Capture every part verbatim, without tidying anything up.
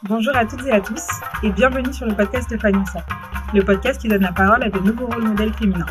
Bonjour à toutes et à tous et bienvenue sur le podcast Fanissa, le podcast qui donne la parole à de nouveaux rôles modèles féminins.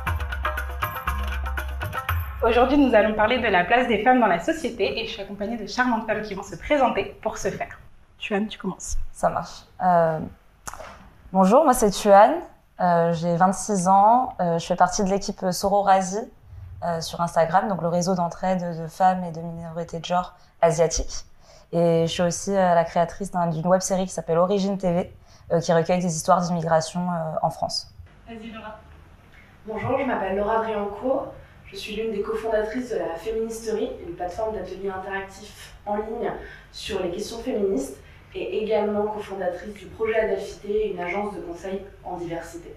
Aujourd'hui, nous allons parler de la place des femmes dans la société et je suis accompagnée de charmantes femmes qui vont se présenter pour ce faire. Tuan, tu commences. Ça marche. Euh, bonjour, moi c'est Tuan, euh, j'ai vingt-six ans, euh, je fais partie de l'équipe Sororasi euh, sur Instagram, donc le réseau d'entraide de femmes et de minorités de genre asiatiques. Et je suis aussi euh, la créatrice d'un, d'une web-série qui s'appelle Origine T V, euh, qui recueille des histoires d'immigration euh, en France. Vas-y Laura. Bonjour, je m'appelle Laura Briancourt. Je suis l'une des cofondatrices de la Féministerie, une plateforme d'ateliers interactifs en ligne sur les questions féministes, et également cofondatrice du projet Adelphité, une agence de conseil en diversité.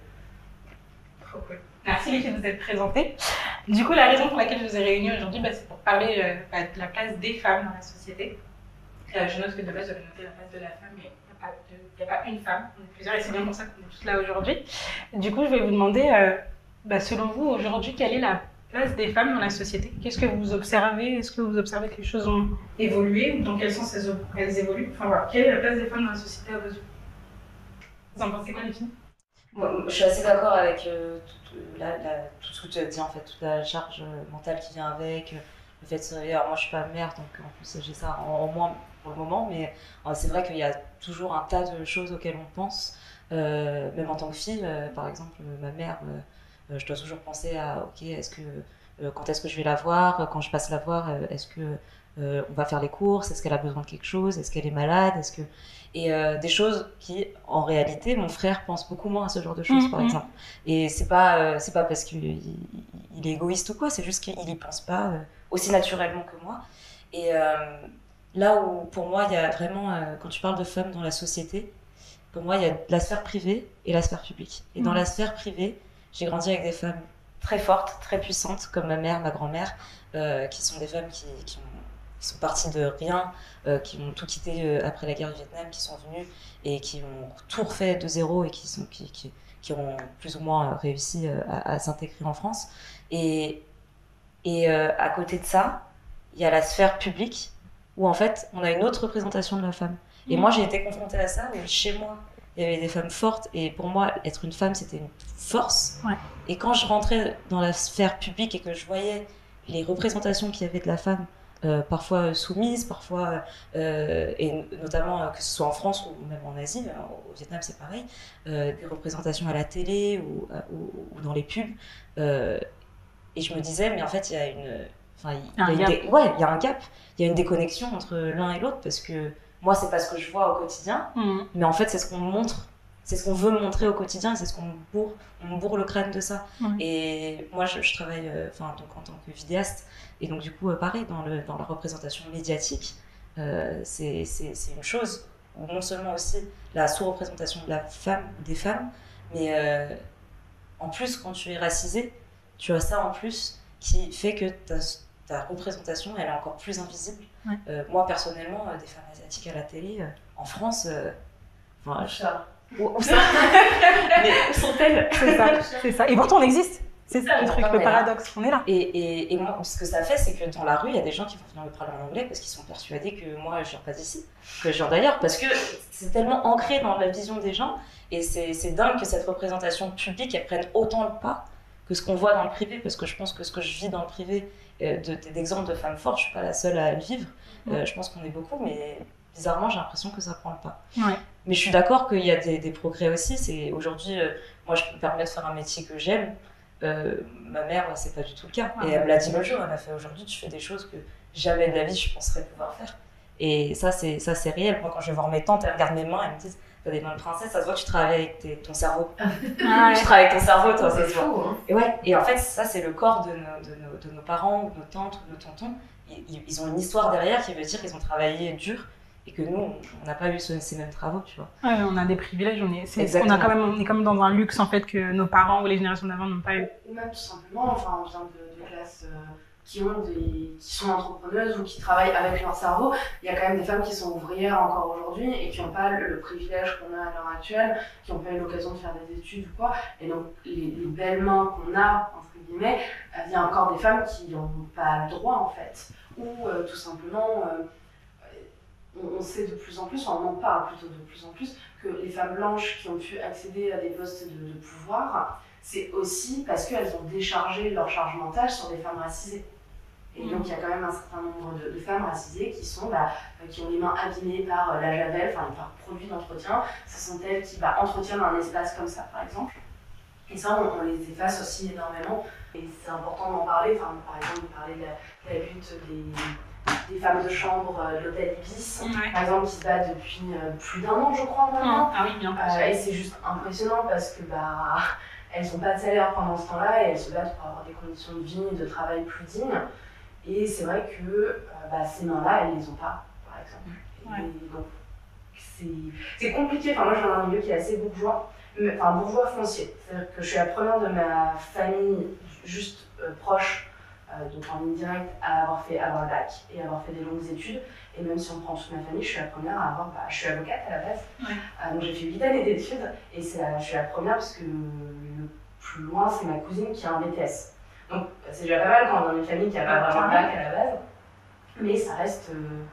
Trop cool. Merci les filles de vous être présentées. Du coup, la raison pour laquelle je vous ai réunies aujourd'hui, bah, c'est pour parler euh, bah, de la place des femmes dans la société. Euh, je note que de base, j'avais noté la place de la femme, mais il n'y a, a pas une femme, on est plusieurs et c'est bien pour ça qu'on est tous là aujourd'hui. Du coup, je vais vous demander, euh, bah, selon vous, aujourd'hui, quelle est la place des femmes dans la société? Qu'est-ce que vous observez? Est-ce que vous observez que les choses ont évolué ou dans quel sens elles, elles évoluent? Enfin voilà, quelle est la place des femmes dans la société à vos yeux? Vous en pensez quoi, les filles? Moi, je suis assez d'accord avec euh, tout, la, la, tout ce que tu as dit, en fait, toute la charge mentale qui vient avec, le fait de se réveiller. Alors moi, je suis pas mère, donc en plus, j'ai ça en, en moins pour le moment, mais euh, c'est vrai qu'il y a toujours un tas de choses auxquelles on pense, euh, même en tant que fille. Euh, par exemple, ma mère, euh, je dois toujours penser à, ok, est-ce que, euh, quand est-ce que je vais la voir? Quand je passe la voir, euh, est-ce que euh, on va faire les courses? Est-ce qu'elle a besoin de quelque chose? Est-ce qu'elle est malade? Est-ce que... Et euh, des choses qui, en réalité, mon frère pense beaucoup moins à ce genre de choses, mmh, par exemple. Et c'est pas, euh, c'est pas parce qu'il il, il est égoïste ou quoi, c'est juste qu'il y pense pas euh, aussi naturellement que moi. Et euh, là où, pour moi, il y a vraiment, euh, quand tu parles de femmes dans la société, pour moi, il y a la sphère privée et la sphère publique. Et mmh. dans la sphère privée, j'ai grandi avec des femmes très fortes, très puissantes, comme ma mère, ma grand-mère, euh, qui sont des femmes qui, qui, ont, qui sont parties de rien, euh, qui ont tout quitté euh, après la guerre du Vietnam, qui sont venues et qui ont tout refait de zéro et qui, sont, qui, qui, qui ont plus ou moins réussi euh, à, à s'intégrer en France. Et, et euh, à côté de ça, il y a la sphère publique où en fait, on a une autre représentation de la femme. Et mmh. moi, j'ai été confrontée à ça, où chez moi, il y avait des femmes fortes, et pour moi, être une femme, c'était une force. Ouais. Et quand je rentrais dans la sphère publique et que je voyais les représentations qu'il y avait de la femme, euh, parfois soumises, parfois, euh, et notamment euh, que ce soit en France ou même en Asie, hein, au Vietnam c'est pareil, euh, des représentations à la télé ou, ou, ou dans les pubs, euh, et je me disais, mais en fait, il y a une... Enfin, il y, y, a dé... ouais, il y a un gap, il y a une déconnexion entre l'un et l'autre, parce que moi, c'est pas ce que je vois au quotidien, mmh. mais en fait, c'est ce qu'on montre, c'est ce qu'on veut montrer au quotidien, et c'est ce qu'on bourre, on bourre le crâne de ça. Mmh. Et moi, je, je travaille euh, donc, en tant que vidéaste, et donc du coup, euh, pareil, dans, le, dans la représentation médiatique, euh, c'est, c'est, c'est une chose, où non seulement aussi la sous-représentation de la femme, des femmes, mais euh, en plus, quand tu es racisé, tu as ça en plus qui fait que ta, ta représentation, elle est encore plus invisible. Ouais. Euh, moi, personnellement, euh, des femmes asiatiques à la télé, euh, en France, euh, enfin, je... où, où ça mais où sont-elles? C'est ça, c'est ça. Et pourtant, on existe. C'est ça le truc, le paradoxe. On est là. Et, et, et moi, ce que ça fait, c'est que dans la rue, il y a des gens qui vont venir me parler en anglais parce qu'ils sont persuadés que moi, je viens pas d'ici, que je viens d'ailleurs, parce que c'est tellement ancré dans la vision des gens, et c'est, c'est dingue que cette représentation publique, elle prenne autant le pas que ce qu'on voit dans le privé, parce que je pense que ce que je vis dans le privé, euh, de, d'exemples de femmes fortes, je suis pas la seule à le vivre, euh, je pense qu'on est beaucoup, mais bizarrement, j'ai l'impression que ça prend le pas. Ouais. Mais je suis d'accord qu'il y a des, des progrès aussi. C'est, aujourd'hui, euh, moi, je peux me permettre de faire un métier que j'aime. Euh, ma mère, c'est pas du tout le cas. Et elle me l'a dit l'autre jour, elle m'a fait aujourd'hui, tu fais des choses que jamais de la vie je penserais pouvoir faire. Et ça, c'est, ça, c'est réel. Moi, quand je vais voir mes tantes, elles regardent mes mains, elles me disent, t'as des mains de princesse, ça se voit que tu travailles avec tes, ton cerveau. Ah ouais. Tu travailles avec ton cerveau, toi, ça se voit. Hein. Et ouais, et en fait, ça, c'est le corps de nos, de nos, de nos parents, ou de nos tantes, ou de nos tontons. Ils, ils ont une histoire derrière qui veut dire qu'ils ont travaillé dur. Et que nous, on n'a pas eu ce, ces mêmes travaux, tu vois. Ouais, on a des privilèges, on est, c'est, on, a quand même, on est quand même dans un luxe, en fait, que nos parents ou les générations d'avant n'ont pas eu. Ou même, tout simplement, enfin, on vient de, de classes euh, qui, ont des, qui sont entrepreneuses ou qui travaillent avec leur cerveau. Il y a quand même des femmes qui sont ouvrières encore aujourd'hui et qui n'ont pas le, le privilège qu'on a à l'heure actuelle, qui n'ont pas eu l'occasion de faire des études ou quoi. Et donc, les, les belles mains qu'on a, entre guillemets, il y a encore des femmes qui n'ont pas le droit, en fait. Ou euh, tout simplement... Euh, on, on sait de plus en plus, enfin, on en parle plutôt de plus en plus, que les femmes blanches qui ont pu accéder à des postes de, de pouvoir, c'est aussi parce qu'elles ont déchargé leur charge mentale sur des femmes racisées. Et donc il y a quand même un certain nombre de, de femmes racisées qui sont, bah, qui ont les mains abîmées par la javel, enfin par produits d'entretien. Ce sont elles qui bah, entretiennent un espace comme ça, par exemple. Et ça, on, on les efface aussi énormément. Et c'est important d'en parler. Enfin, par exemple, de parler de la, de la lutte des, des femmes de chambre euh, de l'hôtel Ibis, Ouais. par exemple, qui se battent depuis euh, plus d'un an, je crois, maintenant. Ah oui, bien Euh, et c'est juste impressionnant parce que bah, elles n'ont pas de salaire pendant ce temps-là et elles se battent pour avoir des conditions de vie et de travail plus dignes. Et c'est vrai que euh, bah, ces mains-là, elles ne les ont pas, par exemple. Ouais. Et donc, c'est compliqué. Enfin, moi, je viens d'un milieu qui est assez bourgeois, mais, enfin bourgeois foncier. C'est-à-dire que je suis la première de ma famille juste euh, proche, euh, donc en ligne directe, à avoir fait avoir le bac et avoir fait des longues études. Et même si on prend toute ma famille, je suis la première à avoir. Bah, je suis avocate à la base. Ouais. Euh, donc j'ai fait huit années d'études et la, je suis la première parce que le plus loin, c'est ma cousine qui a un B T S. Donc c'est déjà pas mal quand on est dans une famille qui n'a pas vraiment le bac à la base, mais ça reste, euh,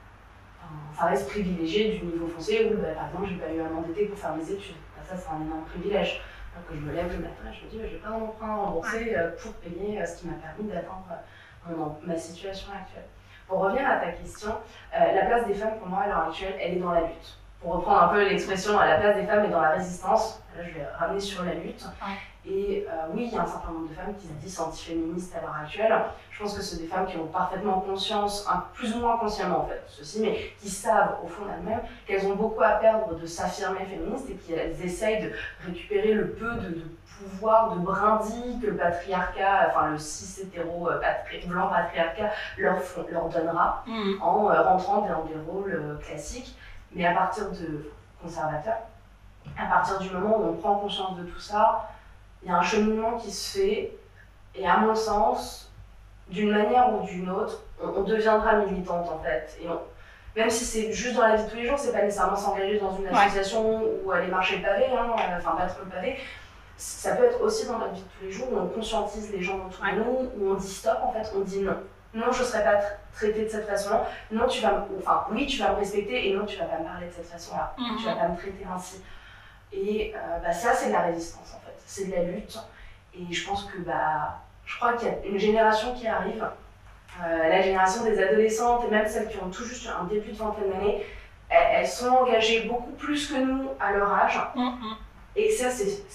enfin, ça reste privilégié du niveau foncier où bah, par exemple j'ai pas eu à m'endetter pour faire mes études. Bah, ça c'est un énorme privilège. Alors que je me lève le matin et je me dis bah, j'ai pas un emprunt remboursé euh, pour payer euh, ce qui m'a permis d'atteindre euh, ma situation actuelle. Pour revenir à ta question, euh, la place des femmes pour moi à l'heure actuelle, elle est dans la lutte. Pour reprendre un peu l'expression, la place des femmes est dans la résistance. Là je vais ramener sur la lutte. Ouais. Et euh, oui, il y a un certain nombre de femmes qui se disent antiféministes à l'heure actuelle. Je pense que c'est des femmes qui ont parfaitement conscience, hein, plus ou moins inconsciemment en fait, ceci, mais qui savent au fond d'elles-mêmes qu'elles ont beaucoup à perdre de s'affirmer féministes et qu'elles essayent de récupérer le peu de, de pouvoir, de brindilles que le patriarcat, enfin le cis-hétéro patri blanc patriarcat leur, font, leur donnera mmh. en euh, rentrant dans des rôles euh, classiques, mais à partir de conservateurs, à partir du moment où on prend conscience de tout ça, il y a un cheminement qui se fait, et à mon sens, d'une manière ou d'une autre, on, on deviendra militante en fait. Et on, même si c'est juste dans la vie de tous les jours, c'est pas nécessairement s'engager dans une association ouais. ou aller marcher le pavé, hein, enfin battre le pavé. Ça peut être aussi dans notre vie de tous les jours où on conscientise les gens autour ouais. de nous, où on dit stop en fait, on dit non. Non, je ne serai pas traitée de cette façon-là. Non, tu vas, enfin, oui, tu vas me respecter et non, tu ne vas pas me parler de cette façon-là. Mm-hmm. Tu ne vas pas me traiter ainsi. Et euh, bah, ça, c'est de la résistance en fait. C'est de la lutte. Et je pense que, bah, je crois qu'il y a une génération qui arrive, euh, la génération des adolescentes et même celles qui ont tout juste un début de vingtaine d'années, elles, elles sont engagées beaucoup plus que nous à leur âge. Mm-hmm. Et ça,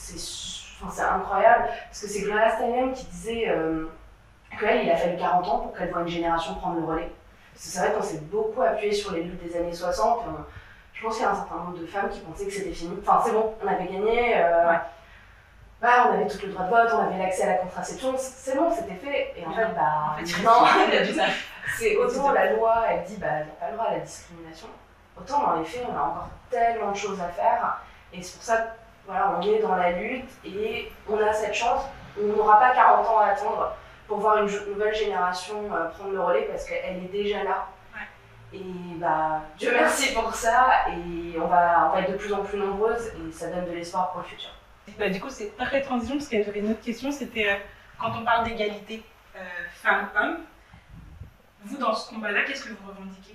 c'est incroyable. Parce que c'est Gloria Steinem qui disait. Euh, qu'elle, il a fallu quarante ans pour qu'elle voit une génération prendre le relais. Parce que c'est vrai qu'on s'est beaucoup appuyé sur les luttes des années soixante. On, je pense qu'il y a un certain nombre de femmes qui pensaient que c'était fini. Enfin, c'est bon, on avait gagné. Euh, ouais. Bah, on avait tout le droit de vote, on avait l'accès à la contraception. C'est bon, c'était fait. Et en fait, bah, en fait, non. C'est autant la loi, elle dit, bah, il n'y a pas le droit à la discrimination. Autant, dans les faits, on a encore tellement de choses à faire. Et c'est pour ça que, voilà, on est dans la lutte et on a cette chance. On n'aura pas quarante ans à attendre pour voir une nouvelle génération euh, prendre le relais parce qu'elle est déjà là. Ouais. Et bah, Dieu merci pour ça, et on va, on va être de plus en plus nombreuses et ça donne de l'espoir pour le futur. Bah, du coup, c'est parfaite transition parce que j'avais une autre question, c'était euh, quand on parle d'égalité euh, femmes-hommes, vous dans ce combat-là, qu'est-ce que vous revendiquez?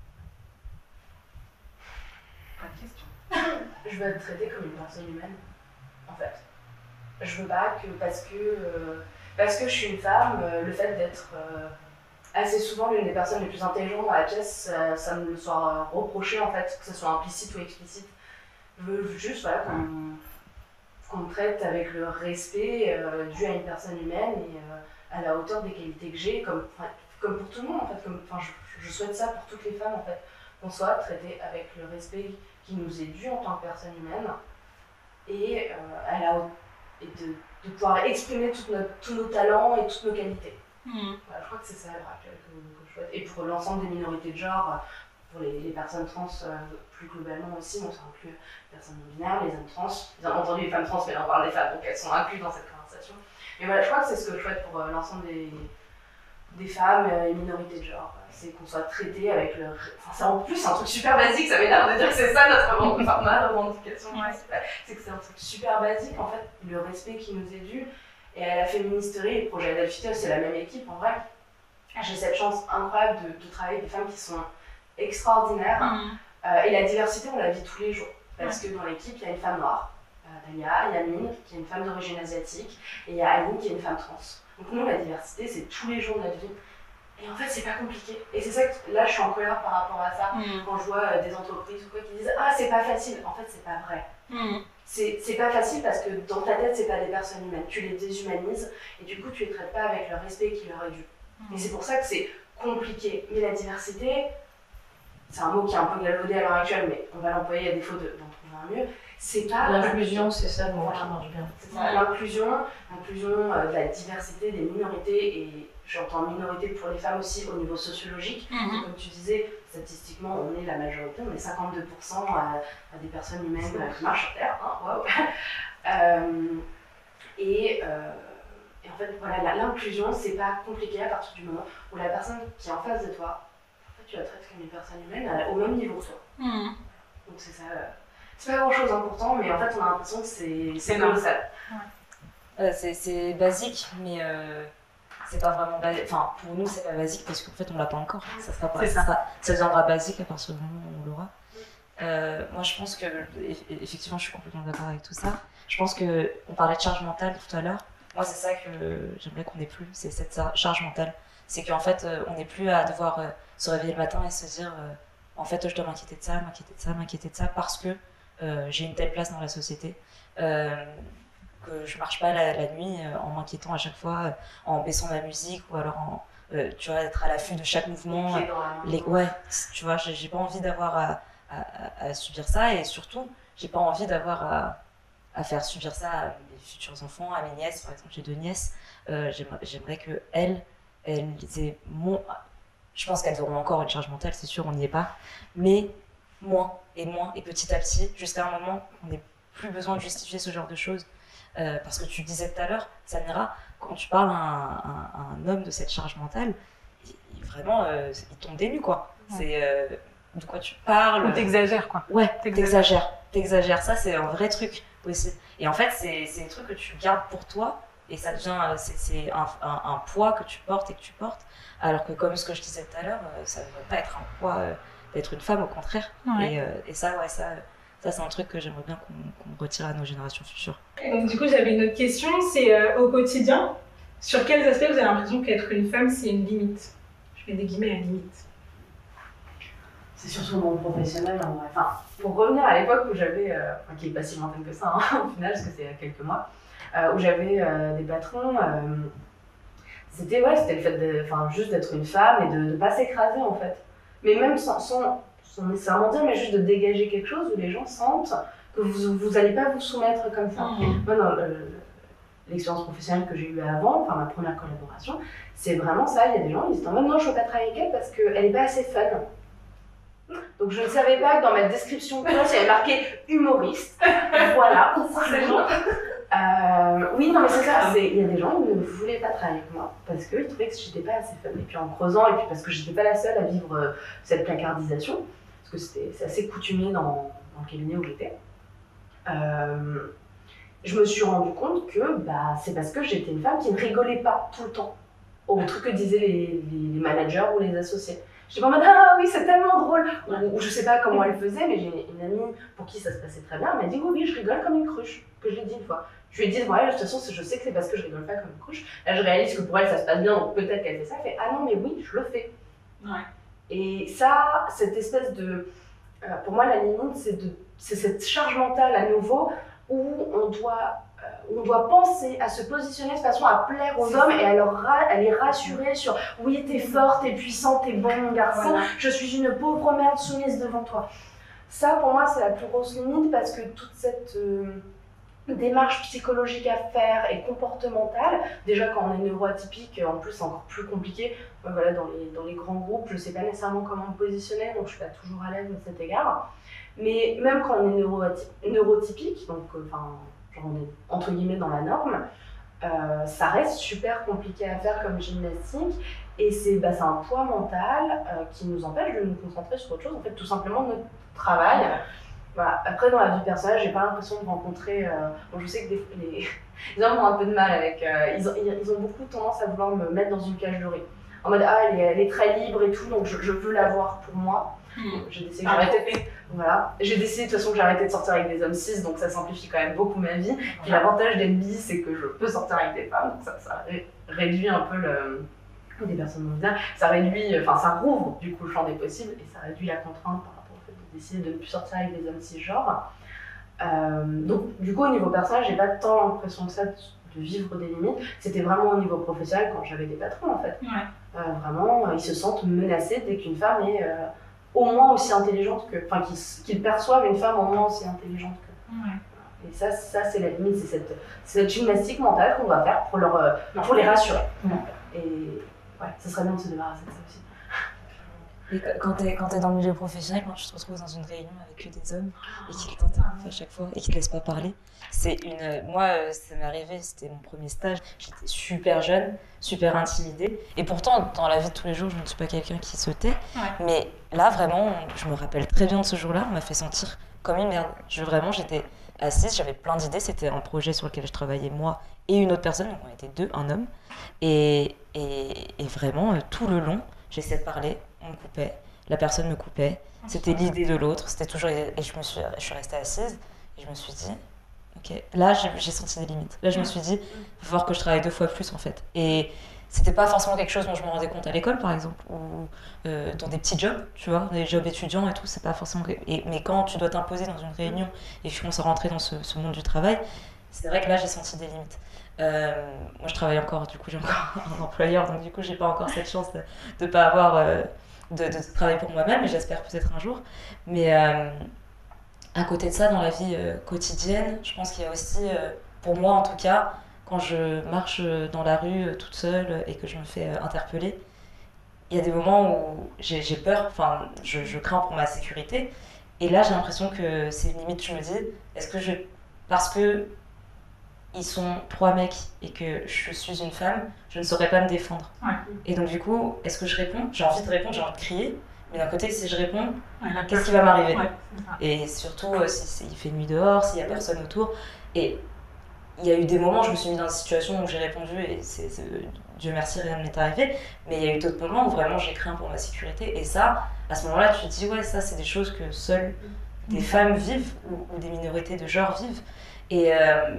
Pas de question. Je veux être traitée comme une personne humaine, en fait. Je veux pas que parce que. Euh, Parce que je suis une femme, euh, le fait d'être euh, assez souvent l'une des personnes les plus intelligentes dans la pièce, ça, ça me soit reproché en fait, que ce soit implicite ou explicite. Je veux juste voilà, qu'on qu'on me traite avec le respect euh, dû à une personne humaine et euh, à la hauteur des qualités que j'ai, comme, comme pour tout le monde en fait. Comme, je, je souhaite ça pour toutes les femmes en fait, qu'on soit traité avec le respect qui nous est dû en tant que personne humaine et euh, à la hauteur et de, de pouvoir exprimer tout notre, tous nos talents et toutes nos qualités. Mmh. Voilà, je crois que c'est ça à l'heure actuelle que, que je souhaite. Et pour l'ensemble des minorités de genre, pour les, les personnes trans euh, plus globalement aussi, bon, ça inclut les personnes non-binaires, les hommes trans, bien entendu les femmes trans, mais là on parle des femmes, donc elles sont incluses dans cette conversation. Mais voilà, je crois que c'est ce que je souhaite pour euh, l'ensemble des, des femmes et minorités de genre. C'est qu'on soit traité avec le. Enfin, c'est en plus un truc super basique, ça m'énerve de dire que c'est ça notre revendication, enfin, ma revendication. Ouais. C'est que c'est un truc super basique en fait, le respect qui nous est dû. Et à la féministerie et le projet Adelphi, c'est la même équipe en vrai. J'ai cette chance incroyable de, de travailler avec des femmes qui sont extraordinaire. Mmh. Euh, et la diversité, on la vit tous les jours. Parce que dans l'équipe, il y a une femme noire, euh, Dalia, il y a Mine, qui est une femme d'origine asiatique, et il y a Annie, qui est une femme trans. Donc nous, la diversité, c'est tous les jours de notre vie. Et en fait, c'est pas compliqué. Et c'est ça que là, je suis en colère par rapport à ça. Mmh. Quand je vois euh, des entreprises ou quoi qui disent « Ah, c'est pas facile ». En fait, c'est pas vrai. Mmh. C'est, c'est pas facile parce que dans ta tête, c'est pas des personnes humaines. Tu les déshumanises et du coup, tu les traites pas avec le respect qui leur est dû. Mmh. Et c'est pour ça que c'est compliqué. Mais la diversité, c'est un mot qui est un peu galvaudé à l'heure actuelle, mais on va l'employer à défaut de, d'en trouver un mieux. C'est pas... L'inclusion, c'est ça le mot Voilà. qui marche bien. C'est ça, l'inclusion, l'inclusion euh, de la diversité des minorités, et j'entends minorité pour les femmes aussi au niveau sociologique. Mmh. Comme tu disais, statistiquement, on est la majorité, on est cinquante-deux pour cent à, à des personnes humaines euh, qui marchent sur Terre. Hein, wow. euh, et, euh, et en fait, voilà, la- l'inclusion, c'est pas compliqué à partir du moment où la personne qui est en face de toi, en fait, tu la traites comme une personne humaine à- au même niveau que toi. Mmh. Donc c'est ça. euh, C'est pas grand chose hein, pourtant, mais en fait, on a l'impression que c'est, c'est énorme. colossal. Euh, c'est, c'est basique, mais euh, c'est pas vraiment basique. Enfin, pour nous, c'est pas basique parce qu'en fait, on l'a pas encore. Ça, sera pas, C'est ça. ça. Sera- ça deviendra basique à partir du moment où on l'aura. Euh, moi, je pense que, eff- effectivement, je suis complètement d'accord avec tout ça. Je pense que, on parlait de charge mentale tout à l'heure. Moi, c'est ça que j'aimerais qu'on ait plus, c'est cette sa- charge mentale. C'est qu'en fait, euh, on n'est plus à devoir euh, se réveiller le matin et se dire, euh, en fait, je dois m'inquiéter de ça, m'inquiéter de ça, m'inquiéter de ça, parce que euh, j'ai une telle place dans la société. Euh, que je marche pas la, la nuit euh, en m'inquiétant à chaque fois, euh, en baissant ma musique, ou alors en, euh, tu vois, être à l'affût de chaque mouvement. Qui est dans la main. Les, ouais, tu vois, j'ai, j'ai pas envie d'avoir à, à, à- à subir ça, et surtout, j'ai pas envie d'avoir à, à faire subir ça à mes futurs enfants, à mes nièces. Par exemple, j'ai deux nièces. Euh, j'aimerais, j'aimerais que elles, elles aient mon. Je pense qu'elles auront encore une charge mentale, c'est sûr, on n'y est pas, mais moins et moins, et petit à petit, jusqu'à un moment, on n'ait plus besoin de justifier ce genre de choses. Euh, parce que tu disais tout à l'heure, Samira, quand tu parles à un, à un homme de cette charge mentale, il, il- vraiment, euh, il tombe des nues, quoi. Ouais. C'est euh, de quoi tu parles. Ou t'exagères, quoi. Ouais, T'exagères. t'exagères. T'exagères. Ça, c'est un vrai truc aussi. Et en fait, c'est, c'est des trucs que tu gardes pour toi, et ça devient, euh, c'est, c'est un, un, un poids que tu portes et que tu portes. Alors que, comme ce que je disais tout à l'heure, euh, ça ne devrait pas être un poids euh, d'être une femme, au contraire. Ouais. Et, euh, et ça, ouais, ça, ça, c'est un truc que j'aimerais bien qu'on, qu'on retire à nos générations futures. Et donc, du coup, j'avais une autre question, c'est euh, au quotidien, sur quels aspects vous avez l'impression qu'être une femme, c'est une limite? Je mets des guillemets à limite. C'est surtout le monde professionnel en vrai. Enfin, pour revenir à l'époque où j'avais, euh, enfin, qui est pas si lointaine que ça hein, au final, parce que c'est il y a quelques mois, euh, où j'avais euh, des patrons, euh, c'était ouais, c'était le fait de, enfin, juste d'être une femme et de ne pas s'écraser en fait. Mais même sans, sans, sans nécessairement dire, mais juste de dégager quelque chose où les gens sentent que vous vous allez pas vous soumettre comme ça. Mmh. Moi, dans le- l'expérience professionnelle que j'ai eue avant, enfin ma première collaboration, c'est vraiment ça. Il y a des gens qui disent en mode non, je ne veux pas travailler avec elle parce qu'elle n'est pas assez fun. Donc je ne savais pas que dans ma description de poste, il y avait marqué humoriste. Voilà, C'est bon. Euh, oui, non, mais c'est ça. c'est- Il y a des gens qui ne voulaient pas travailler avec moi parce qu'ils trouvaient que j'étais pas assez fun. Et puis en creusant, et puis parce que j'étais pas la seule à vivre euh, cette placardisation, parce que c'était, c'est assez coutumier dans, dans le cabinet où j'étais. Euh, je me suis rendu compte que bah, c'est parce que j'étais une femme qui ne rigolait pas tout le temps au truc que disaient les, les, les managers ou les associés. J'étais pas en mode ah oui, c'est tellement drôle. Ou, ou je sais pas comment elle faisait, mais j'ai une amie pour qui ça se passait très bien. Elle m'a dit oui, oui, je rigole comme une cruche. Que je l'ai dit une fois. Je lui ai dit, ouais, de toute façon, je sais que c'est parce que je rigole pas comme une cruche. Là, je réalise que pour elle, ça se passe bien, donc peut-être qu'elle fait ça. Elle fait, ah non, mais oui, je le fais. Ouais. Et ça, cette espèce de. Euh, pour moi, la limite, c'est, de, c'est cette charge mentale à nouveau où on doit, euh, on doit penser à se positionner de façon à plaire aux C'est hommes ça. et à, leur ra- à les rassurer sur oui, t'es fort, t'es puissant, t'es bon, mon garçon, Voilà. je suis une pauvre merde soumise devant toi. Ça, pour moi, c'est la plus grosse limite parce que toute cette. Euh, démarche psychologique à faire et comportementale, déjà quand on est neuroatypique, en plus c'est encore plus compliqué. Moi, voilà, dans, les, dans les grands groupes, je ne sais pas nécessairement comment me positionner, donc je suis pas toujours à l'aise à cet égard. Mais même quand on est neuroaty- neurotypique, donc euh, enfin, genre on est entre guillemets dans la norme, euh, ça reste super compliqué à faire comme gymnastique et c'est, bah, c'est un poids mental euh, qui nous empêche de nous concentrer sur autre chose, en fait tout simplement notre travail. Voilà. Après, dans la vie personnelle, j'ai pas l'impression de rencontrer. Euh... Bon, je sais que des, les... les hommes ont un peu de mal avec. Euh... Ils, ont, ils ont beaucoup tendance à vouloir me mettre dans une cage dorée. en mode ah elle est, elle est très libre et tout, donc je, je veux l'avoir pour moi. Mmh. J'ai décidé que j'arrêtais. Voilà. J'ai décidé de toute façon que j'arrêtais de sortir avec des hommes cis, donc ça simplifie quand même beaucoup ma vie. Puis l'avantage d'être bi, c'est que je peux sortir avec des femmes, donc ça, ça ré- réduit un peu le. Des personnes non binaires, ça réduit, enfin ça rouvre du coup le champ des possibles et ça réduit la contrainte par rapport au fait de décider de ne plus sortir avec des hommes cisgenres. Euh, donc du coup au niveau personnel, j'ai pas tant l'impression que ça de, de vivre des limites. C'était vraiment au niveau professionnel quand j'avais des patrons en fait. Ouais. Euh, vraiment, euh, ils se sentent menacés dès qu'une femme est euh, au moins aussi intelligente que, enfin qu'ils, qu'ils perçoivent une femme au moins aussi intelligente que. Ouais. Et ça, ça c'est la limite, c'est cette, c'est cette gymnastique mentale qu'on doit faire pour, leur, euh, pour les rassurer. Ouais. Et ouais, ça serait bien de se débarrasser de ça aussi. Et quand t'es, quand t'es dans le milieu professionnel, quand tu te retrouves dans une réunion avec que des hommes et qui t'interrompent à chaque fois et qui te laissent pas parler, c'est une. Moi, ça m'est arrivé, c'était mon premier stage. J'étais super jeune, super intimidée. Et pourtant, dans la vie de tous les jours, je ne suis pas quelqu'un qui se tait. Ouais. Mais là, vraiment, je me rappelle très bien de ce jour-là, on m'a fait sentir comme une merde. Je, vraiment, j'étais assise, j'avais plein d'idées. C'était un projet sur lequel je travaillais, moi et une autre personne. Donc, on était deux, un homme. Et, et, et vraiment, tout le long, j'essayais de parler, on me coupait, la personne me coupait. C'était l'idée de l'autre, c'était toujours. Et je, me suis, je suis restée assise et je me suis dit, ok, là j'ai, j'ai senti des limites. Là je me suis dit, il va falloir que je travaille deux fois plus en fait. Et c'était pas forcément quelque chose dont je me rendais compte à l'école par exemple, ou euh, dans des petits jobs, tu vois, des jobs étudiants et tout, c'est pas forcément. Et, mais quand tu dois t'imposer dans une réunion et que je commence à rentrer dans ce, ce monde du travail, c'est vrai que là j'ai senti des limites. Euh, moi je travaille encore, du coup j'ai encore un employeur, donc du coup j'ai pas encore cette chance de ne pas avoir euh, de, de travailler pour moi-même, mais j'espère peut-être un jour. Mais euh, à côté de ça, dans la vie euh, quotidienne, je pense qu'il y a aussi, euh, pour moi en tout cas, quand je marche dans la rue euh, toute seule et que je me fais euh, interpeller, il y a des moments où j'ai, j'ai peur, enfin je, je crains pour ma sécurité, et là j'ai l'impression que c'est une limite. Je me dis, est-ce que je, parce que ils sont trois mecs et que je suis une femme, je ne saurais pas me défendre. Ouais. Et donc du coup, est-ce que je réponds ? J'ai envie de répondre, j'ai envie de crier, mais d'un côté, si je réponds, Ouais, la qu'est-ce qui va m'arriver ? Ouais, c'est ça. Et surtout, euh, si, si il fait nuit dehors, s'il n'y a personne autour. Et il y a eu des moments où je me suis mise dans des situations où j'ai répondu et c'est, c'est, Dieu merci, rien ne m'est arrivé. Mais il y a eu d'autres moments où vraiment j'ai craint pour ma sécurité. Et ça, à ce moment-là, tu te dis, ouais, ça, c'est des choses que seules des femmes vivent ou, ou des minorités de genre vivent. Et euh,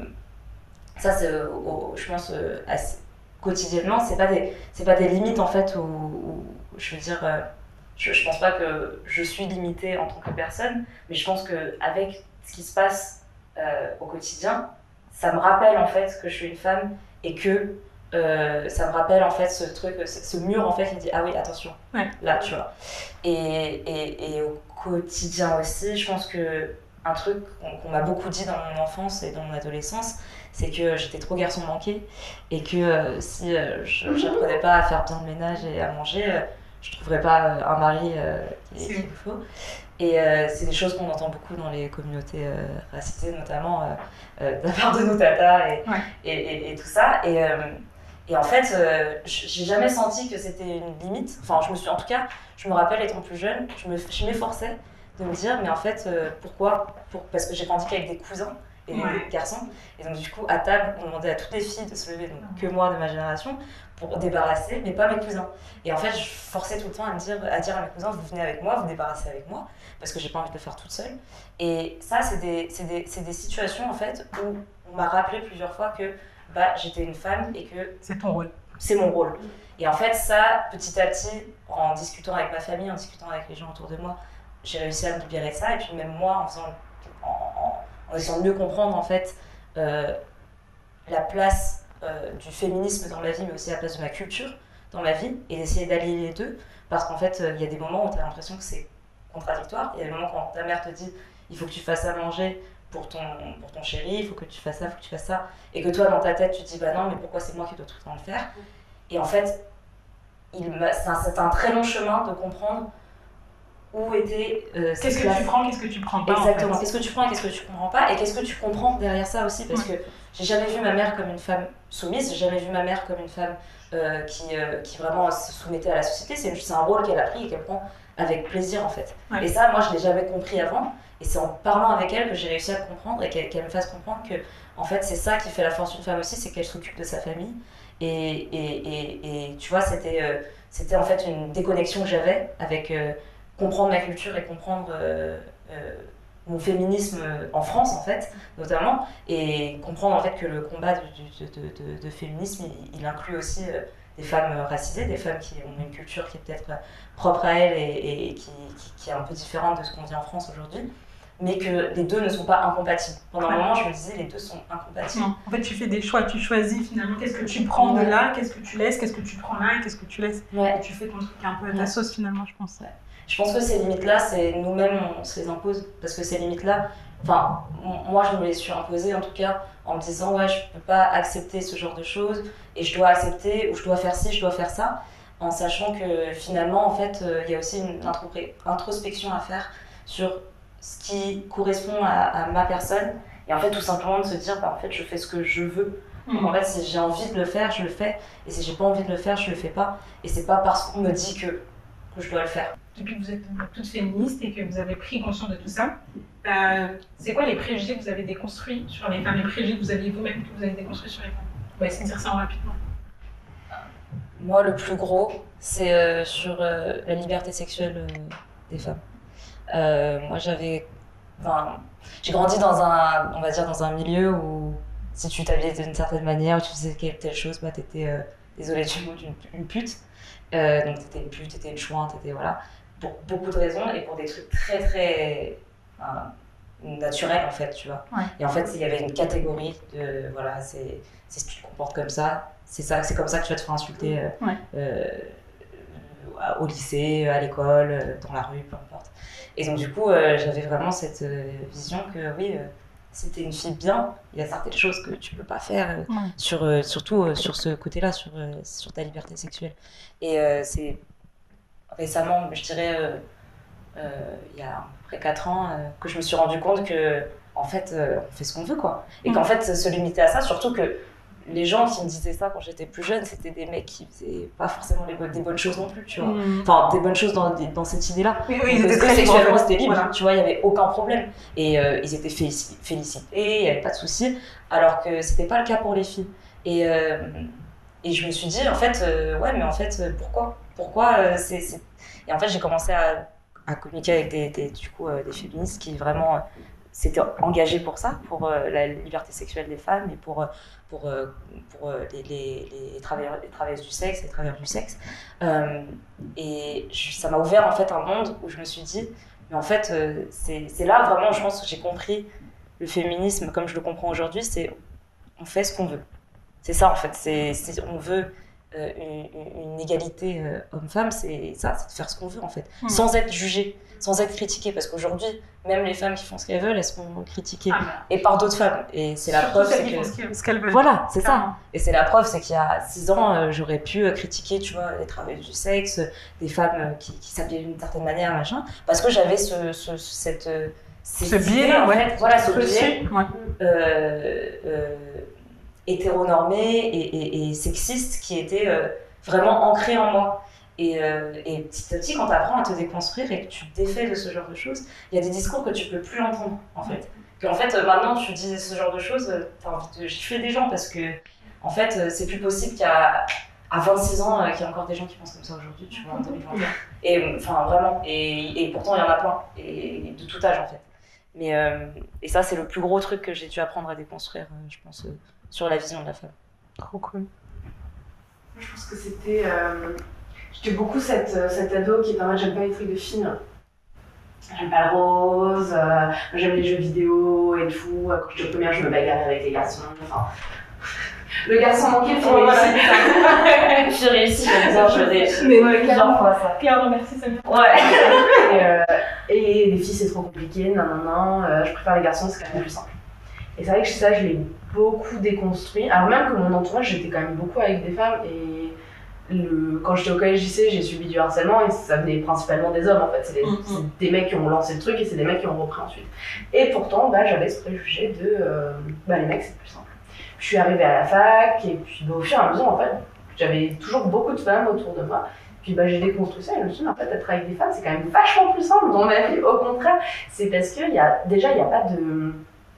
ça, c'est, au, je pense, assez, quotidiennement, c'est pas des, c'est pas des limites en fait où, où je veux dire, euh, je, je pense pas que je suis limitée en tant que personne, mais je pense qu'avec ce qui se passe euh, au quotidien, ça me rappelle en fait que je suis une femme et que euh, ça me rappelle en fait ce truc, ce, ce mur en fait qui dit ah oui attention, Ouais. là tu vois. Et, et, et au quotidien aussi, je pense que un truc qu'on, qu'on m'a beaucoup dit dans mon enfance et dans mon adolescence, c'est que j'étais trop garçon manqué et que euh, si euh, je n'apprenais pas à faire bien le ménage et à manger, euh, je ne trouverais pas euh, un mari euh, qui, qui me faut. Et euh, c'est des choses qu'on entend beaucoup dans les communautés euh, racisées, notamment euh, euh, de la part de nos tatas et, Ouais. et, et, et tout ça. Et, euh, et en fait, euh, j'ai jamais senti que c'était une limite. Enfin, je me suis, en tout cas, je me rappelle étant plus jeune, je, me, je m'efforçais de me dire, mais en fait, euh, pourquoi Pour, Parce que j'ai grandi qu'avec des cousins et des Ouais. garçons. Et donc, du coup, à table, on demandait à toutes les filles de se lever, donc que moi de ma génération, pour débarrasser, mais pas mes cousins. Et en fait, je forçais tout le temps à, me dire, à dire à mes cousins, vous venez avec moi, vous débarrassez avec moi, parce que j'ai pas envie de le faire toute seule. Et ça, c'est des, c'est des, c'est des situations, en fait, où on m'a rappelé plusieurs fois que bah, j'étais une femme et que C'est ton rôle. c'est mon rôle. Et en fait, ça, petit à petit, en discutant avec ma famille, en discutant avec les gens autour de moi, j'ai réussi à me libérer de ça. Et puis même moi, en, faisant, en, en, en essayant de mieux comprendre, en fait, euh, la place euh, du féminisme dans ma vie, mais aussi la place de ma culture dans ma vie, et d'essayer d'allier les deux. Parce qu'en fait, il euh, y a des moments où tu as l'impression que c'est contradictoire. Il y a des moments quand ta mère te dit il faut que tu fasses à manger pour ton, pour ton chéri, il faut que tu fasses ça, il faut que tu fasses ça. Et que toi, dans ta tête, tu te dis bah non, mais pourquoi c'est moi qui dois tout le temps le faire ? Et en fait, il m'a, c'est, un, c'est un très long chemin de comprendre où était euh, cette Qu'est-ce que place. tu prends, qu'est-ce que tu prends pas. Exactement, En fait. qu'est-ce que tu prends et qu'est-ce que tu comprends pas, et qu'est-ce que tu comprends derrière ça aussi, parce que j'ai jamais vu ma mère comme une femme soumise, j'ai jamais vu ma mère comme une femme euh, qui, euh, qui vraiment se soumettait à la société. C'est, c'est un rôle qu'elle a pris et qu'elle prend avec plaisir en fait. Ouais. Et ça, moi je l'ai jamais compris avant, et c'est en parlant avec elle que j'ai réussi à le comprendre et qu'elle, qu'elle me fasse comprendre que en fait c'est ça qui fait la force d'une femme aussi, c'est qu'elle s'occupe de sa famille. Et, et, et, et tu vois, c'était, euh, c'était en fait une déconnexion que j'avais avec euh, comprendre ma culture et comprendre euh, euh, mon féminisme en France en fait, notamment, et comprendre en fait que le combat de, de, de, de, de féminisme, il, il inclut aussi euh, des femmes racisées, des femmes qui ont une culture qui est peut-être propre à elles et, et qui, qui, qui est un peu différente de ce qu'on vit en France aujourd'hui, mais que les deux ne sont pas incompatibles. Pendant un moment, je me disais, les deux sont incompatibles. Non. En fait, tu fais des choix, tu choisis finalement qu'est-ce que tu prends de là, qu'est-ce que tu laisses, qu'est-ce que tu prends là et qu'est-ce que tu laisses. Ouais. Et tu fais ton truc un peu à ta sauce finalement, je pense. Ouais. Je pense que ces limites-là, c'est nous-mêmes, on se les impose. Parce que ces limites-là, enfin, moi, je me les suis imposées en tout cas, en me disant, ouais, je peux pas accepter ce genre de choses, et je dois accepter, ou je dois faire ci, je dois faire ça, en sachant que finalement, en fait, il euh, y a aussi une introspection à faire sur ce qui correspond à, à ma personne, et en fait, tout simplement de se dire, bah, en fait, je fais ce que je veux. Mmh. Donc, en fait, si j'ai envie de le faire, je le fais, et si j'ai pas envie de le faire, je le fais pas, et c'est pas parce qu'on me dit que, que je dois le faire. Depuis que vous êtes toutes féministes et que vous avez pris conscience de tout ça, euh, c'est quoi les préjugés que vous avez déconstruits sur les femmes, les préjugés que vous aviez vous-même, que vous avez déconstruits sur les femmes? On va essayer de dire ça en rapidement. Moi, le plus gros, c'est euh, sur euh, la liberté sexuelle euh, des femmes. Euh, moi, j'avais, enfin, j'ai grandi dans un, on va dire, dans un milieu où si tu t'habillais d'une certaine manière, ou tu faisais telle, telle chose, bah, t'étais, euh, désolé du mot, une, une pute. Euh, donc t'étais une pute, t'étais une chouin, t'étais voilà, pour beaucoup de raisons et pour des trucs très très enfin, naturels en fait, tu vois. Ouais. Et en fait, il y avait une catégorie de voilà, c'est si tu te comportes comme ça, c'est ça, c'est comme ça que tu vas te faire insulter euh, ouais. euh, au lycée, à l'école, dans la rue, peu importe. Et donc du coup, euh, j'avais vraiment cette euh, vision que oui. Euh, si t'es une fille bien, il y a certaines choses que tu peux pas faire, euh, ouais. sur, euh, surtout euh, sur ce côté-là, sur, euh, sur ta liberté sexuelle. Et euh, c'est récemment, je dirais, euh, euh, il y a à peu près quatre ans, euh, que je me suis rendu compte que, en fait, euh, on fait ce qu'on veut, quoi. Et mmh. qu'en fait, se limiter à ça, surtout que les gens qui me disaient ça quand j'étais plus jeune, c'était des mecs qui faisaient pas forcément les bonnes, des bonnes choses non plus, tu vois. Mmh. Enfin, des bonnes choses dans, dans cette idée-là. Oui, oui, ils étaient très sexuellement, c'était libre, voilà. Tu vois, il n'y avait aucun problème. Et euh, ils étaient félici- félicités, il n'y avait pas de soucis, alors que c'était pas le cas pour les filles. Et, euh, et je me suis dit, en fait, euh, ouais, mais en fait, pourquoi Pourquoi euh, c'est, c'est... Et en fait, j'ai commencé à, à communiquer avec des, des, du coup, euh, des féministes qui vraiment euh, s'étaient engagées pour ça, pour euh, la liberté sexuelle des femmes et pour... Euh, pour, pour les, les, les, travailleurs, les travailleuses du sexe, les travailleurs du sexe. Euh, et je, ça m'a ouvert en fait un monde où je me suis dit, mais en fait, euh, c'est, c'est là vraiment, je pense que j'ai compris le féminisme comme je le comprends aujourd'hui, c'est on fait ce qu'on veut. C'est ça en fait, c'est, c'est, on veut euh, une, une égalité euh, homme-femme, c'est ça, c'est de faire ce qu'on veut en fait, mmh. sans être jugé, sans être critiqué, parce qu'aujourd'hui, même les femmes qui font ce qu'elles veulent, elles sont critiquées, ah, et par d'autres femmes. Et c'est la preuve, c'est que ce qu'elles veulent. Voilà, c'est ça. Et c'est la preuve, c'est qu'il y a six ans, euh, j'aurais pu euh, critiquer, tu vois, les travailleuses du sexe, des femmes euh, qui, qui s'habillaient d'une certaine manière, machin, parce que j'avais ce, ce, cette, euh, ce biais-là, ouais. Fait, voilà, ce biais ouais. euh, euh, hétéronormé et, et, et sexiste qui était euh, vraiment ancré en moi. Et, euh, et petit à petit, quand tu apprends à te déconstruire et que tu te défais de ce genre de choses, il y a des discours que tu peux plus entendre, en fait. Qu'en fait, euh, maintenant, tu dis ce genre de choses, euh, tu as envie de gifler des gens parce que, en fait, euh, c'est plus possible qu'à à vingt-six ans, euh, qu'il y ait encore des gens qui pensent comme ça aujourd'hui, tu vois, en deux mille vingt et un. Et enfin, vraiment. Et, et pourtant, il y en a plein. Et de tout âge, en fait. Mais, euh, et ça, c'est le plus gros truc que j'ai dû apprendre à déconstruire, euh, je pense, euh, sur la vision de la femme. Trop cool. Je pense que c'était... Euh... J'étais beaucoup cette, cette ado qui était en mode j'aime pas les trucs de filles. J'aime pas le rose, euh, j'aime les jeux vidéo et tout. Quand j'étais au primaire, je me bagarrais avec les garçons. Enfin, le garçon manqué, le film réussi. J'ai réussi, j'aime bien, je réussis. Mais ouais, plusieurs fois ça. Claire, merci, ça me fait. Ouais. et, euh, et les filles, c'est trop compliqué, non, non, non. Euh, je préfère les garçons, c'est quand même plus simple. Et c'est vrai que ça, je l'ai beaucoup déconstruit. Alors même que mon entourage, j'étais quand même beaucoup avec des femmes et. Le... Quand j'étais au collège-lycée, j'ai subi du harcèlement et ça venait principalement des hommes en fait. C'est des, mm-hmm. c'est des mecs qui ont lancé le truc et c'est des mecs qui ont repris ensuite. Et pourtant, bah, j'avais ce préjugé de euh, bah, les mecs c'est plus simple. Je suis arrivée à la fac et puis bah, au fur et à mesure en fait, j'avais toujours beaucoup de femmes autour de moi. Puis bah, j'ai déconstruit ça et je me suis dit en fait être avec des femmes c'est quand même vachement plus simple dans ma vie. Au contraire, c'est parce que y a, déjà il n'y a pas de.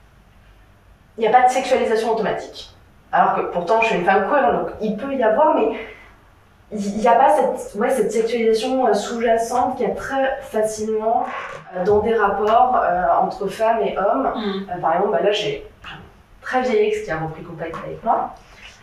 Il n'y a pas de sexualisation automatique. Alors que pourtant je suis une femme queer donc il peut y avoir mais. il n'y a pas cette, ouais, cette sexualisation euh, sous-jacente qui est très facilement euh, dans des rapports euh, entre femmes et hommes. Mm. Euh, par exemple, bah là, j'ai un très vieil ex qui a repris contact avec moi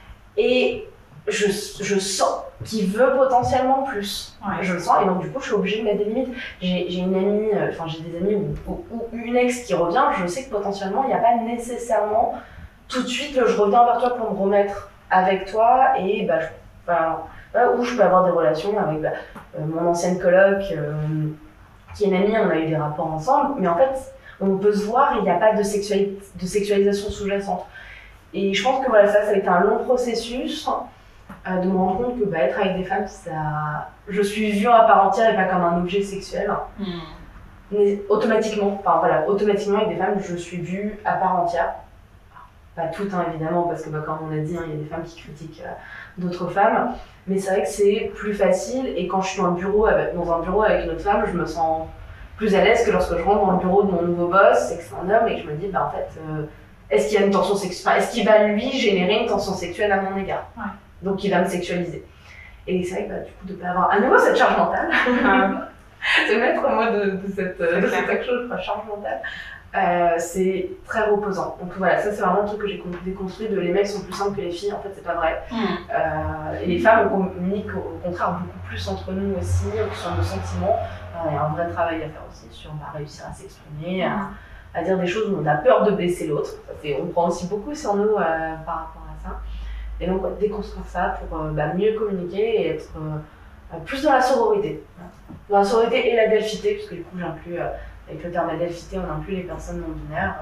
et je, je sens qu'il veut potentiellement plus. Ouais. Je le sens et donc du coup, je suis obligée de mettre des limites. J'ai, j'ai une amie, enfin, euh, j'ai des amis ou, ou, ou une ex qui revient, je sais que potentiellement, il n'y a pas nécessairement tout de suite, je reviens vers toi pour me remettre avec toi et bah, je, enfin, où je peux avoir des relations avec bah, euh, mon ancienne coloc, euh, qui est une amie, on a eu des rapports ensemble, mais en fait, on peut se voir, il n'y a pas de, sexuali- de sexualisation sous-jacente. Et je pense que voilà, ça, ça a été un long processus euh, de me rendre compte que bah, être avec des femmes, ça... je suis vue à part entière et pas comme un objet sexuel. Mm. Mais automatiquement, enfin voilà, automatiquement avec des femmes, je suis vue à part entière. Pas toutes, hein, évidemment, parce que bah, comme on a dit, hein, il y a des femmes qui critiquent euh, d'autres femmes. Mais c'est vrai que c'est plus facile et quand je suis dans, le bureau avec, dans un bureau avec une autre femme, je me sens plus à l'aise que lorsque je rentre dans le bureau de mon nouveau boss et que c'est un homme et que je me dis, bah en fait, euh, est-ce qu'il y a une tension sexuelle, est-ce qu'il va lui générer une tension sexuelle à mon égard? Ouais. Donc il va me sexualiser. Et c'est vrai que bah, du coup, de ne pas avoir à nouveau cette charge mentale, c'est le maître mot de, de cette, de cette chose, quoi, charge mentale. Euh, c'est très reposant. Donc voilà, ça c'est vraiment un truc que j'ai déconstruit de les mecs sont plus simples que les filles, en fait c'est pas vrai. Mm. Euh, et les femmes on communique au contraire beaucoup plus entre nous aussi, sur nos sentiments. Euh, il y a un vrai travail à faire aussi sur bah, réussir à s'exprimer, mm. à, à dire des choses où on a peur de blesser l'autre. Ça, c'est, on prend aussi beaucoup sur nous euh, par rapport à ça. Et donc ouais, déconstruire ça pour euh, bah, mieux communiquer et être euh, plus dans la sororité. Dans la sororité et la delphité, parce que du coup j'inclus euh, avec le terme adelphité, on inclut les personnes non binaires.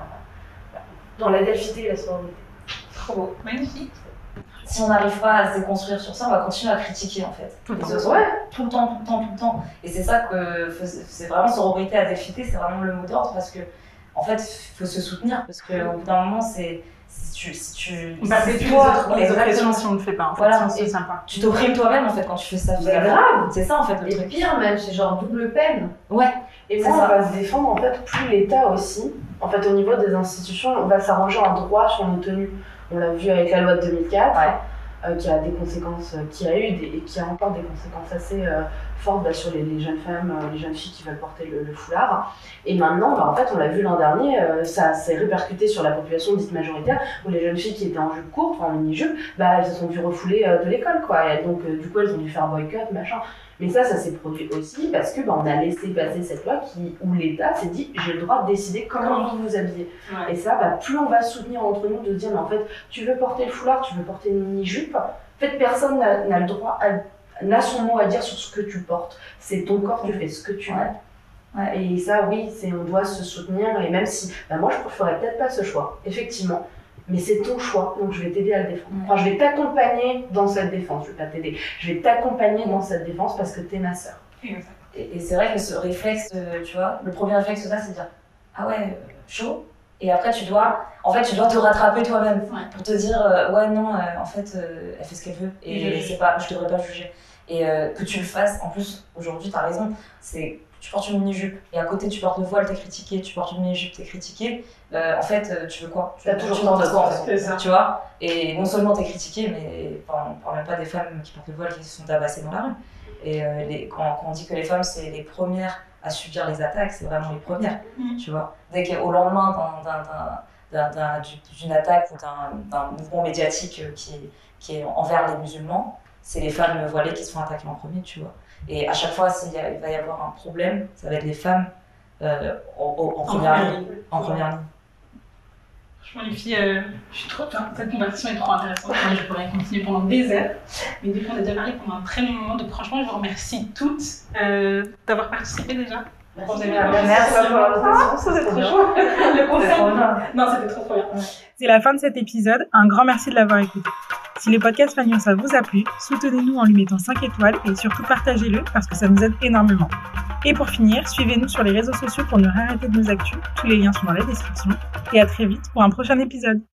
Dans l'adelphité et la sororité. Trop beau. Magnifique. Si on n'arrive pas à se déconstruire sur ça, on va continuer à critiquer en fait. Tout le temps. Ouais. Tout le temps, tout le temps, tout le temps. Et c'est ça que c'est vraiment sororité, adelphité, c'est vraiment le mot d'ordre parce que en fait, il faut se soutenir parce qu'au bout d'un moment, c'est. Si tu. Si tu bah, c'est si toi, les oppressions si on ne le fait pas. En fait, voilà, c'est sympa. Tu t'opprimes toi-même en fait quand tu fais ça. C'est grave. C'est ça en fait le et truc. pire même, c'est genre double peine. Ouais. Et moi, on va se défendre en fait, plus l'État aussi. En fait, au niveau des institutions, on va s'arranger un droit sur nos tenues. On l'a vu avec la loi de deux mille quatre, ouais. euh, qui a des conséquences, euh, qui a eu des, et qui a encore des conséquences assez euh, fortes bah, sur les, les jeunes femmes, euh, les jeunes filles qui veulent porter le, le foulard. Et maintenant, bah, en fait, on l'a vu l'an dernier, euh, ça s'est répercuté sur la population dite majoritaire, où les jeunes filles qui étaient en jupe courte, enfin en mini-jupe, bah, elles se sont vues refouler euh, de l'école, quoi. Et donc, euh, du coup, elles ont dû faire boycott, machin. Mais ça, ça s'est produit aussi parce que bah, on a laissé passer cette loi qui, où l'État s'est dit j'ai le droit de décider comment vous vous habillez. Ouais. Et ça, bah, plus on va se soutenir entre nous de se dire mais en fait, tu veux porter le foulard, tu veux porter une mini-jupe, en fait, personne n'a, n'a le droit, à, n'a son mot à dire sur ce que tu portes. C'est ton corps, tu fais ce que tu veux. Ouais. Ouais. Et ça, oui, c'est, on doit se soutenir. Et même si, bah, moi, je ne ferais peut-être pas ce choix, effectivement. Mais c'est ton choix, donc je vais t'aider à le défendre. Enfin, je vais t'accompagner dans cette défense. Je vais pas t'aider. Je vais t'accompagner dans cette défense parce que t'es ma sœur. Et, et c'est vrai que ce réflexe, tu vois, le premier réflexe là, c'est de dire ah ouais, chaud. Et après, tu dois, en fait, tu dois te rattraper toi-même ouais. pour te dire euh, ouais non, euh, en fait, euh, elle fait ce qu'elle veut et, et c'est pas, je devrais pas juger. Et euh, que tu le fasses. En plus, aujourd'hui, t'as raison. C'est tu portes une mini-jupe et à côté tu portes le voile, t'es critiqué, tu portes une mini-jupe, t'es critiqué, euh, en fait euh, tu veux quoi? Tu as toujours tendance à quoi en fait, tu vois? Et non seulement t'es critiqué, mais enfin, on parle même pas des femmes qui portent le voile qui se sont tabassées dans la rue. Et euh, les, quand, quand on dit que les femmes c'est les premières à subir les attaques, c'est vraiment les premières, mmh. tu vois? Dès qu'au lendemain d'un, d'un, d'un, d'un, d'une attaque ou d'un, d'un mouvement médiatique qui, qui est envers les musulmans, c'est les femmes voilées qui se font attaquer en premier, tu vois? Et à chaque fois, s'il y a, il va y avoir un problème, ça va être les femmes euh, en, en, en première ligne. En première ligne. Franchement, les filles, euh, je suis trop. Enfin, cette conversation est trop intéressante. Moi, je pourrais continuer pendant des heures. Mais du coup, on a déjà parlé pendant un très long moment. Donc, franchement, je vous remercie toutes euh, d'avoir participé déjà. Merci, merci pour l'invitation. C'était trop chaud. Le concept. Non, c'était trop trop bien. C'est la fin de cet épisode. Un grand merci de l'avoir écouté. Si le podcast Fagnosa vous a plu, soutenez-nous en lui mettant cinq étoiles et surtout partagez-le parce que ça nous aide énormément. Et pour finir, suivez-nous sur les réseaux sociaux pour ne rien rater de nos actus. Tous les liens sont dans la description. Et à très vite pour un prochain épisode.